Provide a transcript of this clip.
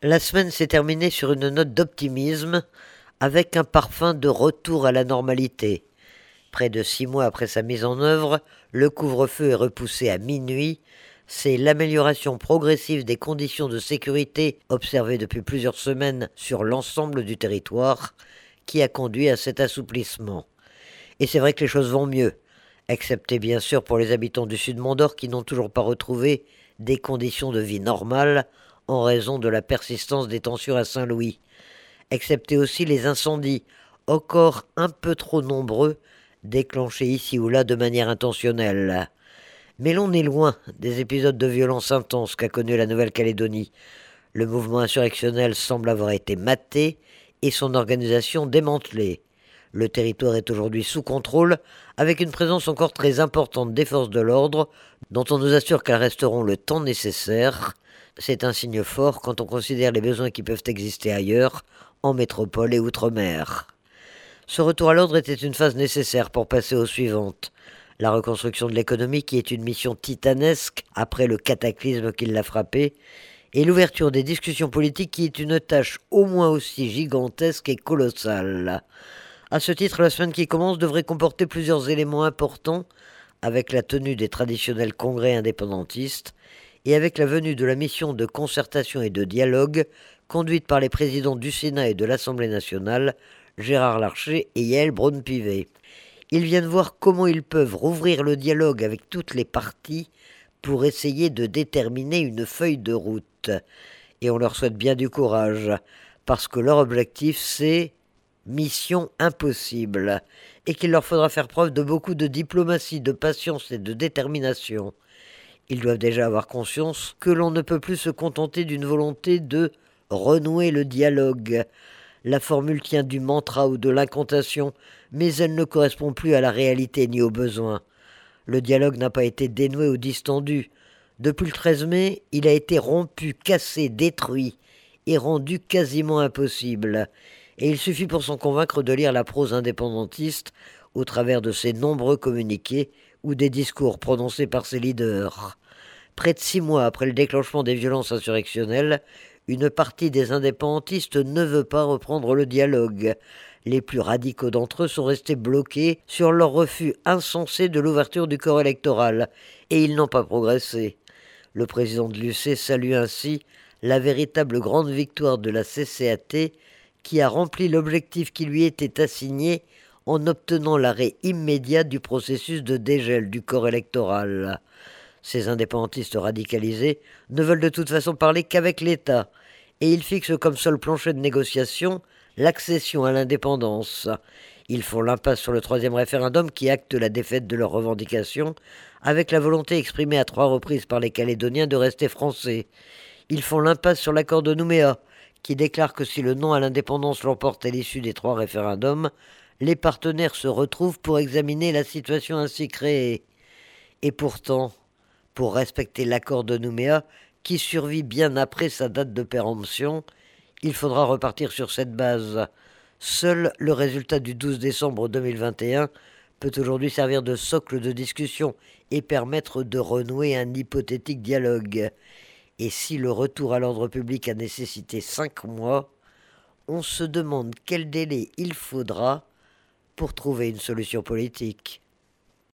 La semaine s'est terminée sur une note d'optimisme, avec un parfum de retour à la normalité. Près de 6 mois après sa mise en œuvre, le couvre-feu est repoussé à minuit. C'est l'amélioration progressive des conditions de sécurité observée depuis plusieurs semaines sur l'ensemble du territoire qui a conduit à cet assouplissement. Et c'est vrai que les choses vont mieux, excepté bien sûr pour les habitants du sud Mont-d'Or qui n'ont toujours pas retrouvé des conditions de vie normales en raison de la persistance des tensions à Saint-Louis, excepté aussi les incendies, encore un peu trop nombreux, déclenchés ici ou là de manière intentionnelle. Mais l'on est loin des épisodes de violence intense qu'a connu la Nouvelle-Calédonie. Le mouvement insurrectionnel semble avoir été maté et son organisation démantelée. Le territoire est aujourd'hui sous contrôle, avec une présence encore très importante des forces de l'ordre, dont on nous assure qu'elles resteront le temps nécessaire. C'est un signe fort quand on considère les besoins qui peuvent exister ailleurs, en métropole et outre-mer. Ce retour à l'ordre était une phase nécessaire pour passer aux suivantes. La reconstruction de l'économie, qui est une mission titanesque après le cataclysme qui l'a frappée, et l'ouverture des discussions politiques, qui est une tâche au moins aussi gigantesque et colossale. À ce titre, la semaine qui commence devrait comporter plusieurs éléments importants, avec la tenue des traditionnels congrès indépendantistes et avec la venue de la mission de concertation et de dialogue conduite par les présidents du Sénat et de l'Assemblée nationale, Gérard Larcher et Yaël Braun-Pivet. Ils viennent voir comment ils peuvent rouvrir le dialogue avec toutes les parties pour essayer de déterminer une feuille de route. Et on leur souhaite bien du courage, parce que leur objectif c'est mission impossible, et qu'il leur faudra faire preuve de beaucoup de diplomatie, de patience et de détermination. Ils doivent déjà avoir conscience que l'on ne peut plus se contenter d'une volonté de renouer le dialogue. La formule tient du mantra ou de l'incantation, mais elle ne correspond plus à la réalité ni aux besoins. Le dialogue n'a pas été dénoué ou distendu. Depuis le 13 mai, il a été rompu, cassé, détruit et rendu quasiment impossible. Et il suffit pour s'en convaincre de lire la prose indépendantiste au travers de ses nombreux communiqués ou des discours prononcés par ses leaders. Près de 6 mois après le déclenchement des violences insurrectionnelles, une partie des indépendantistes ne veut pas reprendre le dialogue. Les plus radicaux d'entre eux sont restés bloqués sur leur refus insensé de l'ouverture du corps électoral, et ils n'ont pas progressé. Le président de l'UC salue ainsi la véritable grande victoire de la CCAT qui a rempli l'objectif qui lui était assigné en obtenant l'arrêt immédiat du processus de dégel du corps électoral. Ces indépendantistes radicalisés ne veulent de toute façon parler qu'avec l'État, et ils fixent comme seul plancher de négociation l'accession à l'indépendance. Ils font l'impasse sur le troisième référendum qui acte la défaite de leurs revendications, avec la volonté exprimée à 3 reprises par les Calédoniens de rester français. Ils font l'impasse sur l'accord de Nouméa, qui déclare que si le non à l'indépendance l'emporte à l'issue des 3 référendums, les partenaires se retrouvent pour examiner la situation ainsi créée. Et pourtant, pour respecter l'accord de Nouméa, qui survit bien après sa date de péremption, il faudra repartir sur cette base. Seul le résultat du 12 décembre 2021 peut aujourd'hui servir de socle de discussion et permettre de renouer un hypothétique dialogue. Et si le retour à l'ordre public a nécessité 5 mois, on se demande quel délai il faudra pour trouver une solution politique.